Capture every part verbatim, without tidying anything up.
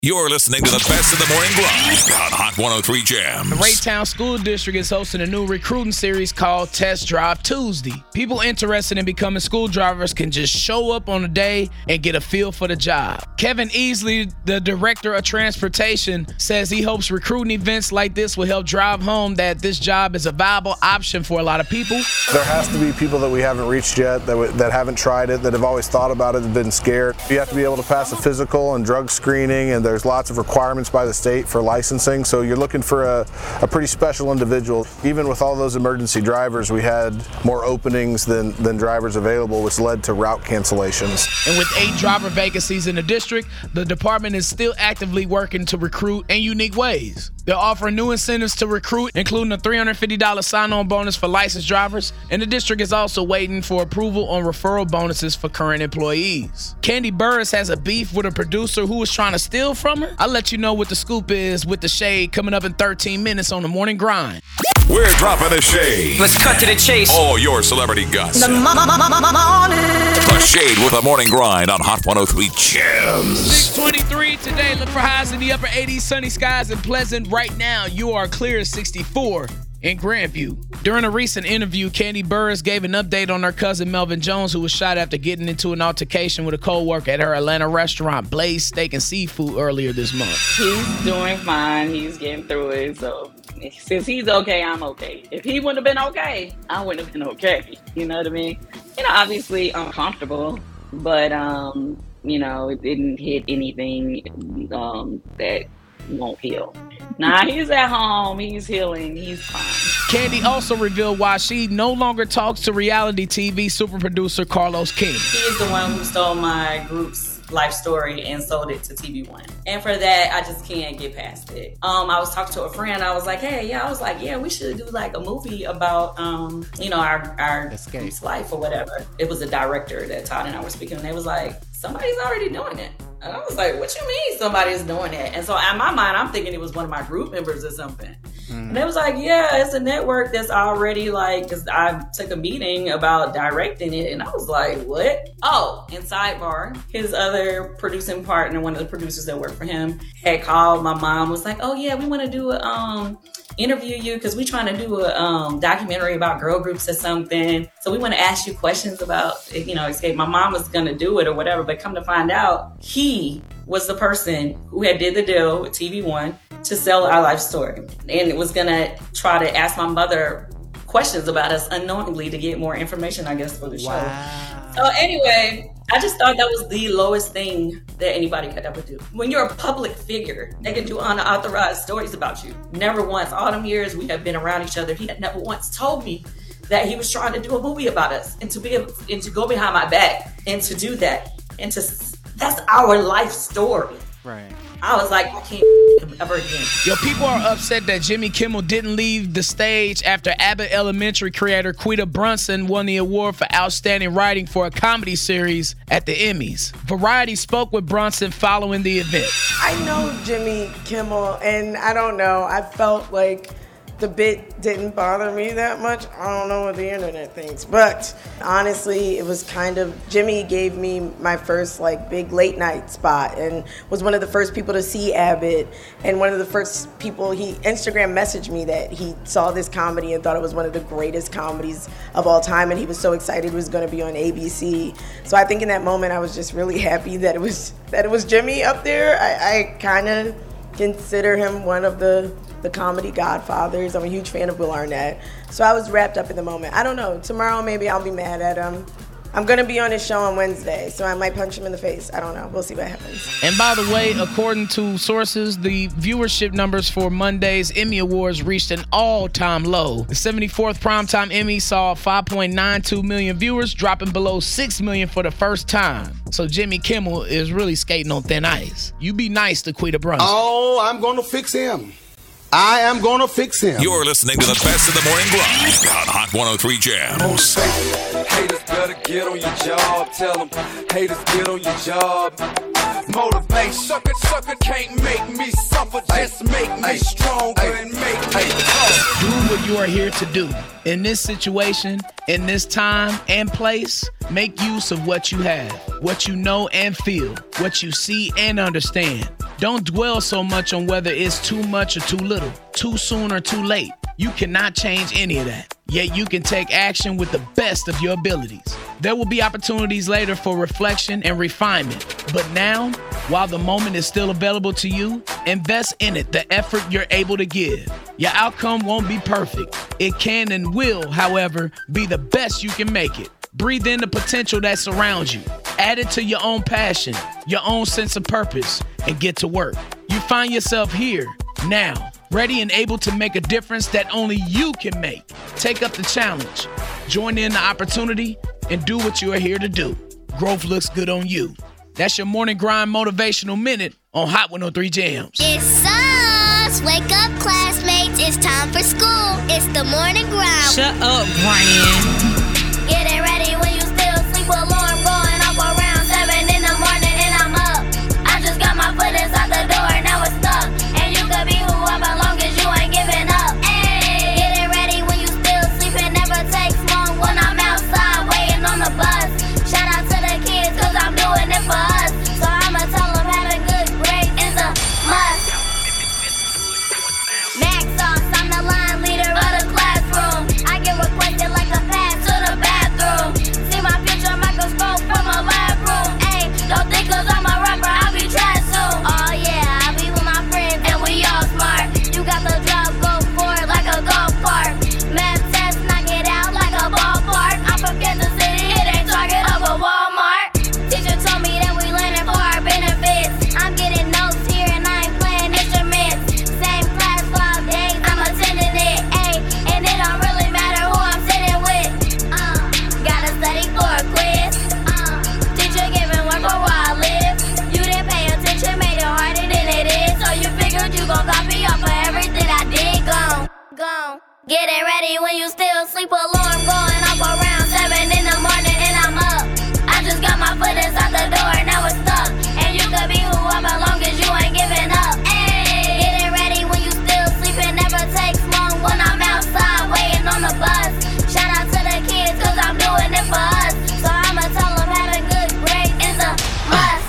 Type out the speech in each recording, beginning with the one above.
You're listening to the best of the morning grind on Hot one oh three Jams. The Raytown School District is hosting a new recruiting series called Test Drive Tuesday. People interested in becoming school drivers can just show up on a day and get a feel for the job. Kevin Easley, the Director of Transportation, says he hopes recruiting events like this will help drive home that this job is a viable option for a lot of people. There has to be people that we haven't reached yet, that, w- that haven't tried it, that have always thought about it and been scared. You have to be able to pass a physical and drug screening, and there's lots of requirements by the state for licensing, so you're looking for a, a pretty special individual. Even with all those emergency drivers, we had more openings than, than drivers available, which led to route cancellations. And with eight driver vacancies in the district, the department is still actively working to recruit in unique ways. They're offering new incentives to recruit, including a three hundred fifty dollars sign-on bonus for licensed drivers, and the district is also waiting for approval on referral bonuses for current employees. Kandi Burruss has a beef with a producer who was trying to steal from her. I'll let you know what the scoop is with the shade coming up in thirteen minutes on the Morning Grind. We're dropping the shade. Let's cut to the chase. All your celebrity gossip. The The Shade with the Morning Grind on Hot one oh three Jams. six twenty-three today. Look for highs in the upper eighties, sunny skies and pleasant. Right now, you are clear as sixty-four in Grandview. During a recent interview, Kandi Burruss gave an update on her cousin Melvin Jones, who was shot after getting into an altercation with a co-worker at her Atlanta restaurant, Blaze Steak and Seafood, earlier this month. He's doing fine. He's getting through it. So since he's okay, I'm okay. If he wouldn't have been okay, I wouldn't have been okay. You know what I mean? You know, obviously uncomfortable, but, um, you know, it didn't hit anything um, that won't heal. Nah, he's at home. He's healing. He's fine. Kandi also revealed why she no longer talks to reality T V super producer Carlos King. He's the one who stole my group's life story and sold it to T V One. And for that, I just can't get past it. Um, I was talking to a friend. I was like, hey, yeah, I was like, yeah, we should do like a movie about, um, you know, our, our group's life or whatever. It was a director that Todd and I were speaking, and they was like, somebody's already doing it. And I was like, what you mean somebody's doing it? And so in my mind, I'm thinking it was one of my group members or something. Mm. And they was like, yeah, it's a network that's already like, because I took a meeting about directing it. And I was like, what? Oh, and sidebar, his other producing partner, one of the producers that worked for him, had called my mom, was like, oh yeah, we want to do a um, interview you because we're trying to do a um, documentary about girl groups or something. So we want to ask you questions about, you know, Escape. My mom was going to do it or whatever, but come to find out, he was the person who had did the deal with T V One to sell our life story. And it was going to try to ask my mother questions about us unknowingly to get more information, I guess, for the show. Wow. So anyway, I just thought that was the lowest thing that anybody could ever do. When you're a public figure, they can do unauthorized stories about you. Never once, all them years we have been around each other, he had never once told me that he was trying to do a movie about us, and to be able, and to go behind my back and to do that, and to that's our life story. Right. I was like, I can't ever again. Yo, people are upset that Jimmy Kimmel didn't leave the stage after Abbott Elementary creator Quita Brunson won the award for outstanding writing for a comedy series at the Emmys. Variety spoke with Brunson following the event. I know Jimmy Kimmel, and I don't know, I felt like the bit didn't bother me that much. I don't know what the internet thinks, but honestly, it was kind of, Jimmy gave me my first like big late night spot and was one of the first people to see Abbott, and one of the first people, he Instagram messaged me that he saw this comedy and thought it was one of the greatest comedies of all time, and he was so excited it was gonna be on A B C. So I think in that moment, I was just really happy that it was, that it was Jimmy up there. I, I kind of consider him one of the the comedy godfathers. I'm a huge fan of Will Arnett. So I was wrapped up in the moment. I don't know, tomorrow maybe I'll be mad at him. I'm gonna be on his show on Wednesday, so I might punch him in the face. I don't know, we'll see what happens. And by the way, according to sources, the viewership numbers for Monday's Emmy Awards reached an all-time low. The seventy-fourth Primetime Emmy saw five point nine two million viewers, dropping below six million for the first time. So Jimmy Kimmel is really skating on thin ice. You be nice to Quita Brunson. Oh, I'm gonna fix him. I am gonna fix him. You're listening to the best of the morning grind on Hot one oh three Jams. Most haters better get on your job. Tell them haters get on your job. Motivate, sucker, sucker can't make me suffer. Just make me stronger and make me tough. Do what you are here to do. In this situation, in this time and place, make use of what you have, what you know and feel, what you see and understand. Don't dwell so much on whether it's too much or too little, too soon or too late. You cannot change any of that. Yet you can take action with the best of your abilities. There will be opportunities later for reflection and refinement. But now, while the moment is still available to you, invest in it, the effort you're able to give. Your outcome won't be perfect. It can and will, however, be the best you can make it. Breathe in the potential that surrounds you. Add it to your own passion, your own sense of purpose, and get to work. You find yourself here, now, ready and able to make a difference that only you can make. Take up the challenge, join in the opportunity, and do what you are here to do. Growth looks good on you. That's your Morning Grind Motivational Minute on Hot one oh three Jams. It's sus! Wake up, classmates. It's time for school. It's the Morning Grind. Shut up, Brian. Getting ready when you still sleep. Alarm going off around seven in the morning and I'm up. I just got my foot inside the door, now it's stuck. And you could be whoever long as you ain't giving up. Ay. Getting ready when you still sleep. It never takes long when I'm outside waiting on the bus. Shout out to the kids cause I'm doing it for us. So I'ma tell them having good grades is a must. Max sauce, I'm the line leader of the classroom. I get requested like a pass to the bathroom. See my future microscope from a lab room. Ayy, don't think cause I'm a rapper, I'll be trash soon. Oh yeah, I'll be with my friends and we all smart. You got the job, go for it like a golf cart. Math test, knock it out like a ballpark. I'm from Kansas City, it ain't Target of a Walmart. Teacher told me that we learning for our benefits. I'm getting notes here and I ain't playing instruments. Same class, five days, I'm attending it. Ayy, and it don't really matter who I'm sitting with. Uh, gotta study for a quiz. Uh, teacher giving work for where I live. You didn't pay attention, made it harder than it is. So you figured you gon' copy off of everything I did. Gone, gone. Getting ready when you still sleep. Alarm going off around seven in the morning and I'm up. I just got my foot inside the door, now it's stuck. And you could be whoever long as you ain't giving up. Ay. Getting ready when you still sleep. It never takes long when I'm outside waiting on the bus. Shout out to the kids cause I'm doing it for us. So I'ma tell them having good grades is a must.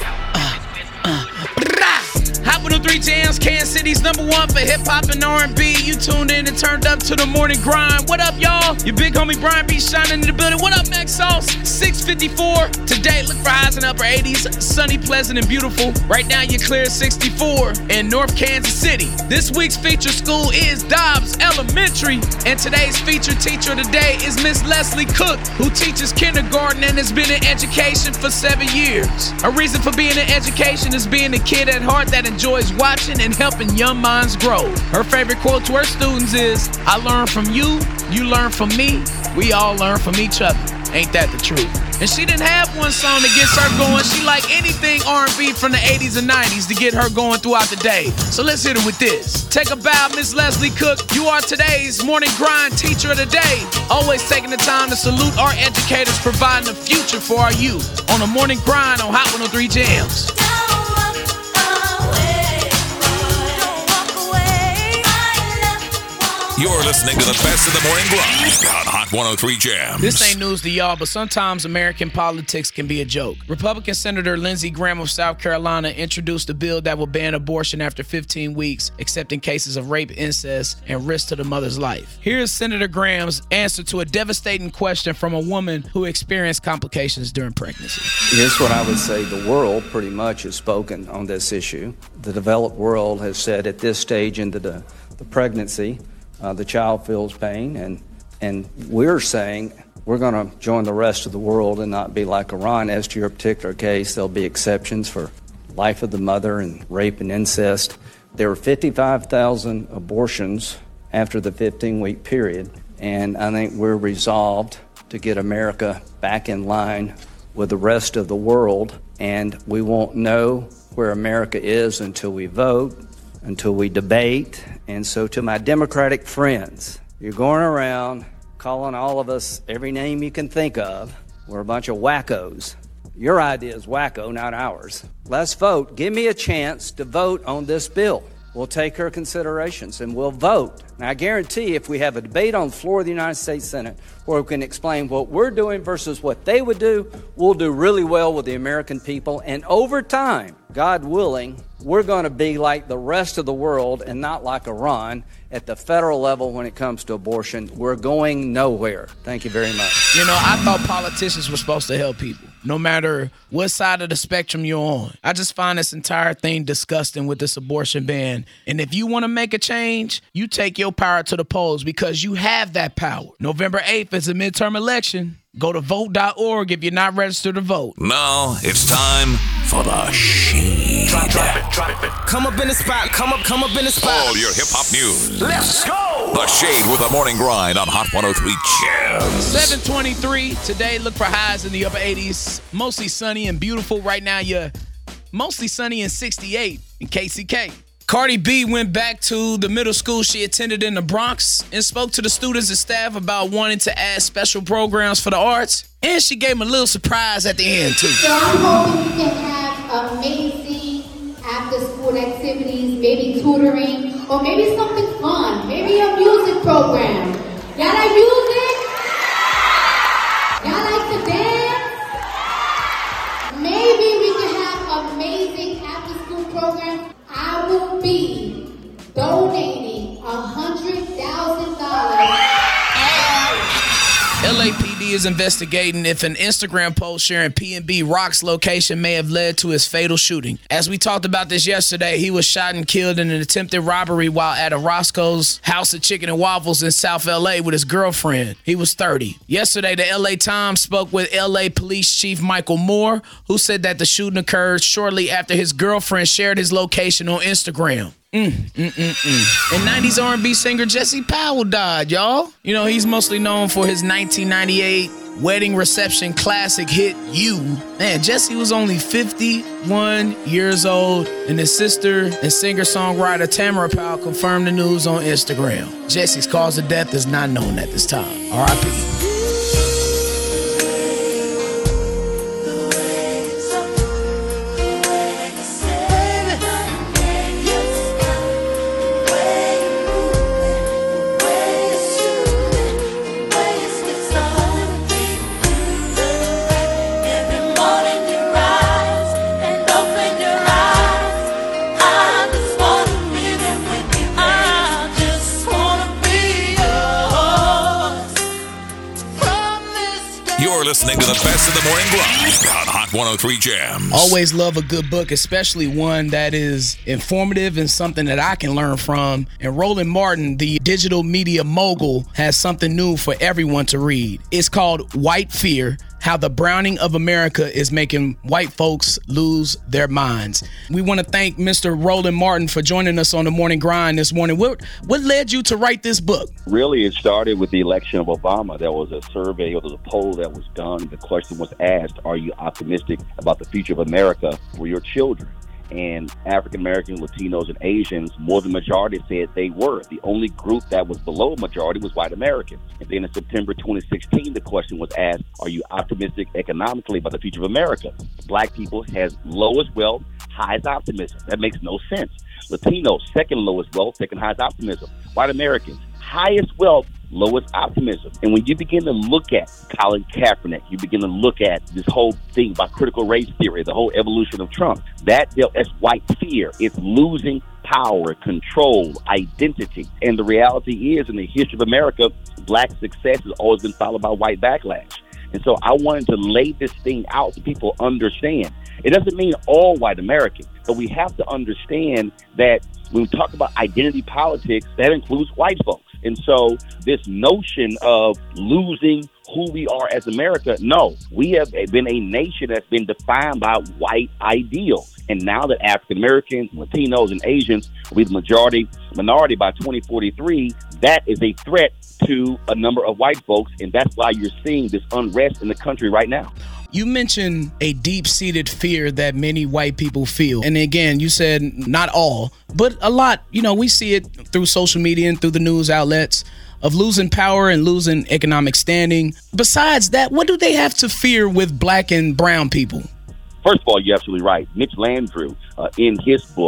Hot one oh three Jams, Kansas City's number one for hip-hop and R and B. You tuned in and turned up to the Morning Grind. What up, y'all? Your big homie Brian B. shining in the building. What up, Max Sauce? six fifty-four. Today, look for highs in upper eighties. Sunny, pleasant, and beautiful. Right now, you're clear at sixty-four in North Kansas City. This week's featured school is Dobbs Elementary. And today's featured teacher of the day is Miss Leslie Cook, who teaches kindergarten and has been in education for seven years. A reason for being in education is being a kid at heart that enjoys watching and helping young minds grow. Her favorite quote to her students is, I learn from you, you learn from me, we all learn from each other. Ain't that the truth? And she didn't have one song that gets her going. She like anything R and B from the eighties and nineties to get her going throughout the day. So let's hit it with this. Take a bow, Miss Leslie Cook. You are today's Morning Grind Teacher of the Day. Always taking the time to salute our educators providing a future for our youth. On the Morning Grind on Hot one oh three Jams. You're listening to the best of the Morning Grind on Hot one oh three Jams. This ain't news to y'all, but sometimes American politics can be a joke. Republican Senator Lindsey Graham of South Carolina introduced a bill that will ban abortion after fifteen weeks, except in cases of rape, incest, and risk to the mother's life. Here's Senator Graham's answer to a devastating question from a woman who experienced complications during pregnancy. Here's what I would say. The world pretty much has spoken on this issue. The developed world has said at this stage into the, the pregnancy, Uh, the child feels pain, and and we're saying we're going to join the rest of the world and not be like Iran. As to your particular case, there'll be exceptions for life of the mother and rape and incest. There were fifty-five thousand abortions after the fifteen-week period, and I think we're resolved to get America back in line with the rest of the world, and we won't know where America is until we vote, until we debate. And so to my Democratic friends, you're going around calling all of us every name you can think of. We're a bunch of wackos. Your idea is wacko, not ours. Let's vote. Give me a chance to vote on this bill. We'll take her considerations and we'll vote. And I guarantee if we have a debate on the floor of the United States Senate where we can explain what we're doing versus what they would do, we'll do really well with the American people. And over time, God willing, we're going to be like the rest of the world and not like Iran at the federal level when it comes to abortion. We're going nowhere. Thank you very much. You know, I thought politicians were supposed to help people, no matter what side of the spectrum you're on. I just find this entire thing disgusting with this abortion ban. And if you want to make a change, you take your power to the polls because you have that power. November eighth is a midterm election. Go to vote dot org if you're not registered to vote. Now it's time for the Shade. Drop, drop it, drop it. Come up in the spot, come up, come up in the spot. All your hip-hop news. Let's go! The Shade with the Morning Grind on Hot one oh three Jams. seven twenty-three. Today, look for highs in the upper eighties. Mostly sunny and beautiful. Right now, you're mostly sunny and sixty-eight in K C K. Cardi B went back to the middle school she attended in the Bronx and spoke to the students and staff about wanting to add special programs for the arts. And she gave them a little surprise at the end, too. So I'm hoping we can have amazing after-school activities, maybe tutoring, or maybe something fun, maybe a music program. Y'all like music? Y'all like to dance? Maybe we can have amazing after-school programs. I will be donating one hundred thousand dollars. L A P D is investigating if an Instagram post sharing P N B Rock's location may have led to his fatal shooting. As we talked about this yesterday, he was shot and killed in an attempted robbery while at a Roscoe's House of Chicken and Waffles in South L A with his girlfriend. He was thirty. Yesterday, the L A Times spoke with L A Police Chief Michael Moore, who said that the shooting occurred shortly after his girlfriend shared his location on Instagram. Mm, mm, mm, mm. And nineties R and B singer Jesse Powell died, y'all. You know, he's mostly known for his nineteen ninety-eight wedding reception classic hit, You. Man, Jesse was only fifty-one years old, and his sister and singer-songwriter Tamara Powell confirmed the news on Instagram. Jesse's cause of death is not known at this time. R I P Listening to the best of the morning grind on Hot one oh three Jams. Always love a good book, especially one that is informative and something that I can learn from. And Roland Martin, the digital media mogul, has something new for everyone to read. It's called White Fear: How the Browning of America is Making White Folks Lose Their Minds. We want to thank Mister Roland Martin for joining us on the Morning Grind this morning. What, what led you to write this book? Really, it started with the election of Obama. There was a survey or there was a poll that was done. The question was asked, are you optimistic about the future of America for your children? And African Americans, Latinos, and Asians, more than majority said they were. The only group that was below majority was white Americans. And then in September twenty sixteen, the question was asked, are you optimistic economically about the future of America? Black people has lowest wealth, highest optimism. That makes no sense. Latinos, second lowest wealth, second highest optimism. White Americans, highest wealth, lowest optimism. And when you begin to look at Colin Kaepernick, you begin to look at this whole thing about critical race theory, the whole evolution of Trump, that that's white fear. It's losing power, control, identity. And the reality is, in the history of America, black success has always been followed by white backlash. And so I wanted to lay this thing out so people understand. It doesn't mean all white Americans, but we have to understand that when we talk about identity politics, that includes white folks. And so this notion of losing who we are as America, no, we have been a nation that's been defined by white ideals. And now that African Americans, Latinos, and Asians will be the majority minority by twenty forty-three, that is a threat to a number of white folks. And that's why you're seeing this unrest in the country right now. You mentioned a deep-seated fear that many white people feel. And again, you said not all, but a lot. You know, we see it through social media and through the news outlets of losing power and losing economic standing. Besides that, what do they have to fear with black and brown people? First of all, you're absolutely right. Mitch Landrieu, uh, in his book,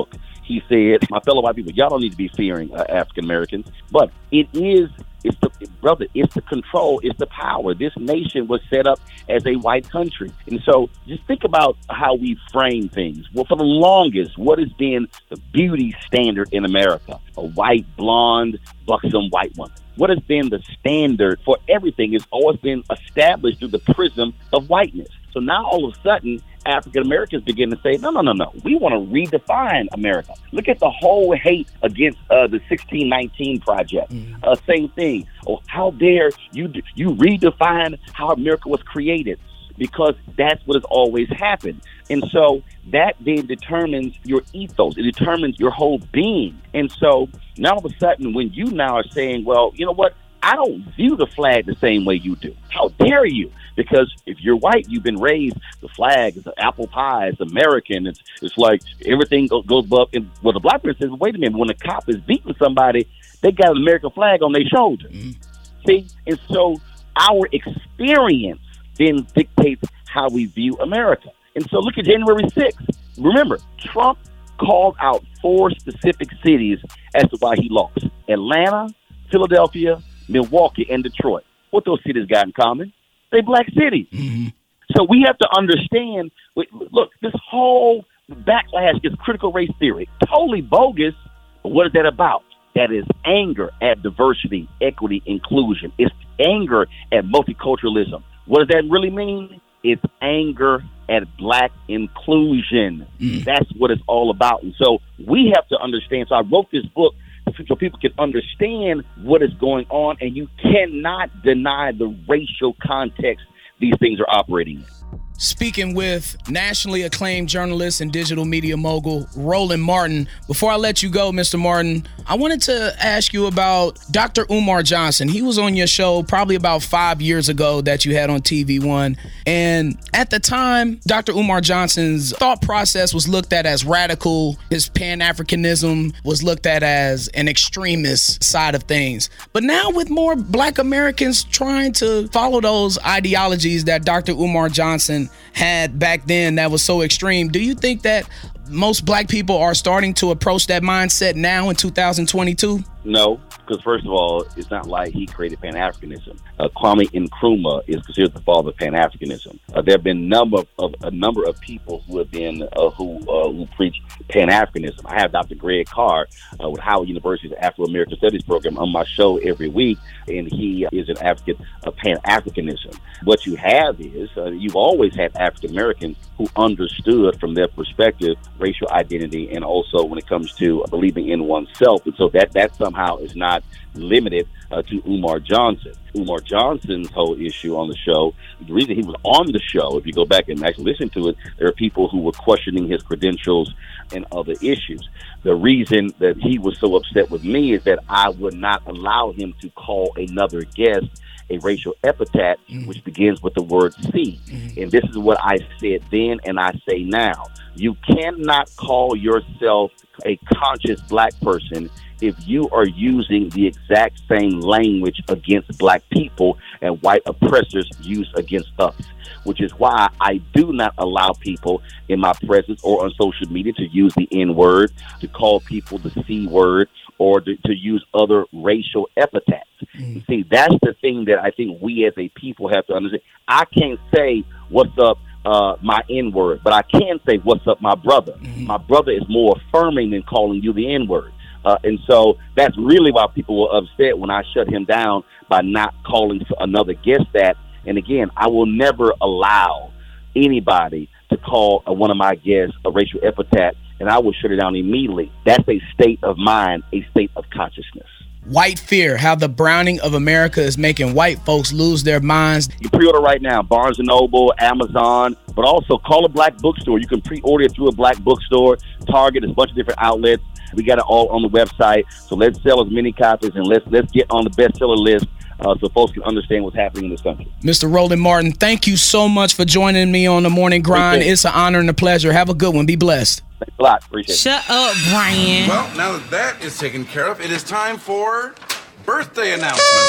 he said, my fellow white people, y'all don't need to be fearing uh, African Americans, but it is, it's the, brother, it's the control, it's the power. This nation was set up as a white country. And so just think about how we frame things. Well, for the longest, what has been the beauty standard in America? A white, blonde, buxom white woman. What has been the standard for everything has always been established through the prism of whiteness. So now all of a sudden, African Americans begin to say, no, no, no, no. We want to redefine America. Look at the whole hate against uh, the sixteen nineteen Project. Mm. Uh, same thing. Oh, how dare you you redefine how America was created? Because that's what has always happened. And so that then determines your ethos. It determines your whole being. And so now all of a sudden, when you now are saying, well, you know what? I don't view the flag the same way you do. How dare you? Because if you're white, you've been raised, the flag is apple pie, it's American, it's it's like everything goes, goes above. And well, the black person says, wait a minute, when a cop is beating somebody, they got an American flag on their shoulder. Mm-hmm. See? And so our experience then dictates how we view America. And so look at January sixth. Remember, Trump called out four specific cities as to why he lost. Atlanta, Philadelphia, Milwaukee, and Detroit. What those cities got in common? They black cities. Mm-hmm. So we have to understand, look, this whole backlash is critical race theory. Totally bogus. But what is that about? That is anger at diversity, equity, inclusion. It's anger at multiculturalism. What does that really mean? It's anger at black inclusion. Mm. That's what it's all about. And so we have to understand. So I wrote this book so people can understand what is going on, and you cannot deny the racial context these things are operating in. Speaking with nationally acclaimed journalist and digital media mogul Roland Martin. Before I let you go, Mister Martin, I wanted to ask you about Doctor Umar Johnson. He was on your show probably about five years ago that you had on T V One. And at the time, Doctor Umar Johnson's thought process was looked at as radical. His Pan-Africanism was looked at as an extremist side of things. But now with more black Americans trying to follow those ideologies that Doctor Umar Johnson had back then that was so extreme, do you think that most black people are starting to approach that mindset now in two thousand twenty-two? No, because first of all, it's not like he created Pan-Africanism. Uh, Kwame Nkrumah is considered the father of Pan-Africanism. Uh, there have been number of, a number of people who have been uh, who uh, who preach Pan-Africanism. I have Doctor Greg Carr uh, with Howard University's Afro-American Studies program on my show every week, and he is an advocate of Pan-Africanism. What you have is uh, you've always had African Americans who understood from their perspective racial identity, and also when it comes to believing in oneself. And so that that somehow is not limited uh, to Umar Johnson. Umar Johnson's whole issue on the show, the reason he was on the show, if you go back and actually listen to it, there are people who were questioning his credentials and other issues. The reason that he was so upset with me is that I would not allow him to call another guest a racial epithet, mm-hmm. which begins with the word C. Mm-hmm. And this is what I said then and I say now. You cannot call yourself a conscious black person if you are using the exact same language against black people and white oppressors use against us, which is why I do not allow people in my presence or on social media to use the N-word, to call people the C-word, or to, to use other racial epithets. Mm. See, that's the thing that I think we as a people have to understand. I can't say, what's up, uh, my N-word, but I can say, what's up, my brother. Mm. My brother is more affirming than calling you the N-word. Uh, and so that's really why people were upset when I shut him down by not calling another guest that. And again, I will never allow anybody to call uh, one of my guests a racial epithet, and I will shut it down immediately. That's a state of mind, a state of consciousness. White Fear, how the browning of America is making white folks lose their minds. You pre-order right now, Barnes and Noble, Amazon, but also call a black bookstore. You can pre-order it through a black bookstore, Target, there's a bunch of different outlets. We got it all on the website. So let's sell as many copies and let's let's get on the bestseller list uh, so folks can understand what's happening in this country. Mister Roland Martin, thank you so much for joining me on The Morning Grind. It's an honor and a pleasure. Have a good one. Be blessed. Thanks a lot. Appreciate Shut it. Shut up, Brian. Well, now that that is taken care of, it is time for birthday announcements.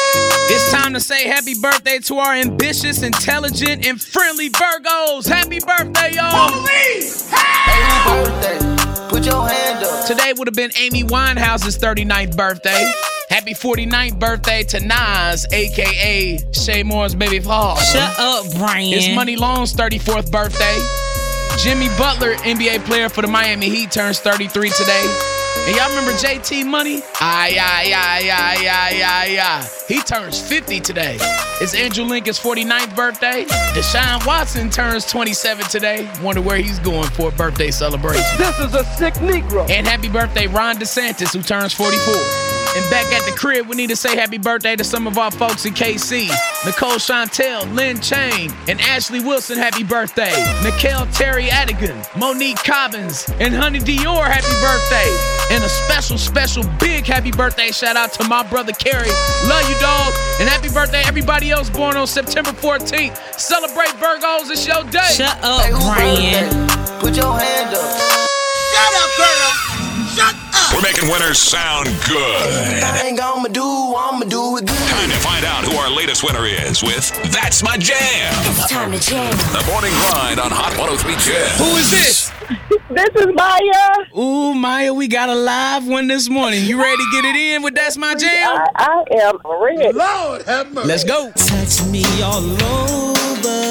It's time to say happy birthday to our ambitious, intelligent, and friendly Virgos. Happy birthday, y'all. Police! Hey! Happy birthday. Put your hand up. Today would have been Amy Winehouse's thirty-ninth birthday. Happy forty-ninth birthday to Nas, a k a. Shay Moore's baby father. Shut up, Brian. It's Money Long's thirty-fourth birthday. Jimmy Butler, N B A player for the Miami Heat, turns thirty-three today. And y'all remember J T Money? Aye, aye, aye, aye, aye, aye, aye. He turns fifty today. It's Andrew Lincoln's forty-ninth birthday. Deshaun Watson turns twenty-seven today. Wonder where he's going for a birthday celebration. This is a sick Negro. And happy birthday, Ron DeSantis, who turns forty-four. And back at the crib, we need to say happy birthday to some of our folks in K C. Nicole Chantel, Lynn Chain, and Ashley Wilson, happy birthday. Nikhil Terry Adigan, Monique Cobbins, and Honey Dior, happy birthday. And a special, special big happy birthday shout out to my brother Kerry. Love you, dog. And happy birthday everybody else born on September fourteenth. Celebrate Virgos, it's your day. Shut up, hey, Brian. Put your hand up. Shut up, girl. Shut up. We're making winners sound good. I ain't gonna do, I'ma do it good. Time to find out who our latest winner is with That's My Jam. It's time to jam. The Morning Grind on Hot one oh three Jam. Who is this? This is Maya. Ooh, Maya, we got a live one this morning. You ready to get it in with That's My Jam? I, I am ready. Lord have mercy. Let's go. Touch me all over.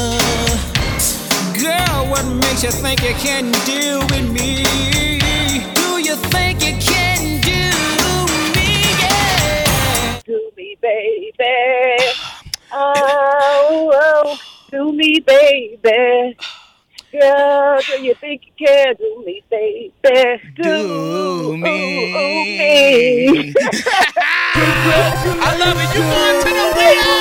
Girl, what makes you think you can deal with me? Do you think you can do me? Yeah. Do me, baby. Oh, oh, do me, baby. Girl, do you think you can do me, baby? Do, Do me. Oh, oh, me. I love it. You going to the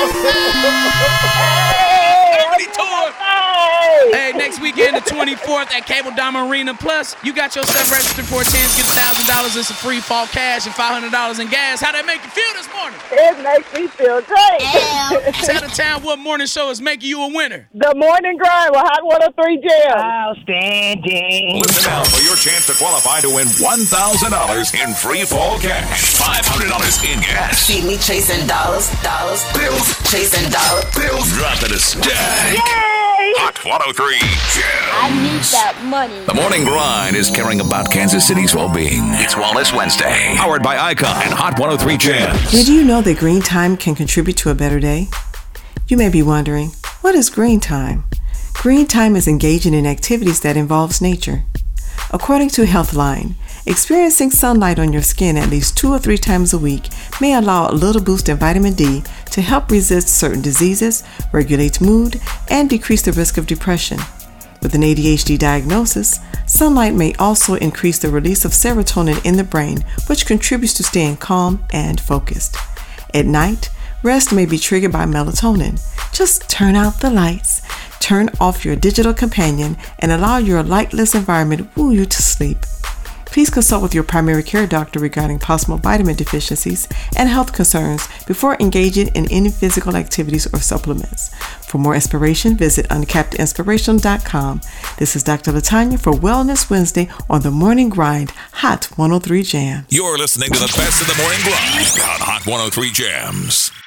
Wheel Comedy Tour. Hey, next weekend, the twenty-fourth at Cable Diamond Arena. Plus, you got yourself registered for a chance to get one thousand dollars in some free fall cash and five hundred dollars in gas. How'd that make you feel this morning? It makes me feel great. Tell the town what morning show is making you a winner. The Morning Grind with Hot one oh three Jam. Outstanding. Listen now for your chance to qualify to win one thousand dollars in free fall cash, five hundred dollars in gas. See me chasing dollars, dollars, bills, chasing dollar bills. Drop it a stack. Yay! Hot one oh three Jam. I need that money. The Morning Grind is caring about Kansas City's well-being. It's Wellness Wednesday, powered by Icon and Hot one oh three Jam. Did you know that green time can contribute to a better day? You may be wondering, what is green time? Green time is engaging in activities that involves nature. According to Healthline, experiencing sunlight on your skin at least two or three times a week may allow a little boost in vitamin D to help resist certain diseases, regulate mood, and decrease the risk of depression. With an A D H D diagnosis, sunlight may also increase the release of serotonin in the brain, which contributes to staying calm and focused. At night, rest may be triggered by melatonin. Just turn out the lights, turn off your digital companion, and allow your lightless environment woo you to sleep. Please consult with your primary care doctor regarding possible vitamin deficiencies and health concerns before engaging in any physical activities or supplements. For more inspiration, visit uncapped inspiration dot com. This is Doctor Latanya for Wellness Wednesday on The Morning Grind, Hot one oh three Jams. You're listening to the best of The Morning Grind on Hot one oh three Jams.